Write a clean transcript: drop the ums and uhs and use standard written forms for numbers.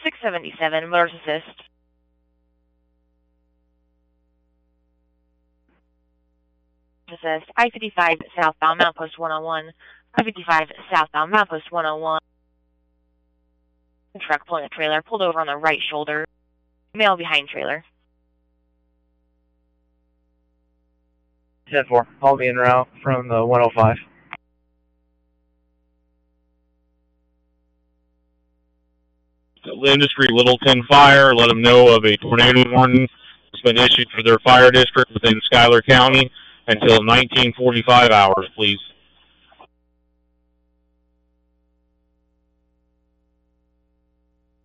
677, Motors Assist. Assist, I-55 southbound, Mount Post 101. I-55 southbound, Mount Post 101. Truck pulling a trailer, pulled over on the right shoulder. Male behind trailer. 10-4, I'll be en route from the 105. Industry Littleton Fire, let them know of a tornado warning that's been issued for their fire district within Schuyler County until 1945 hours, please.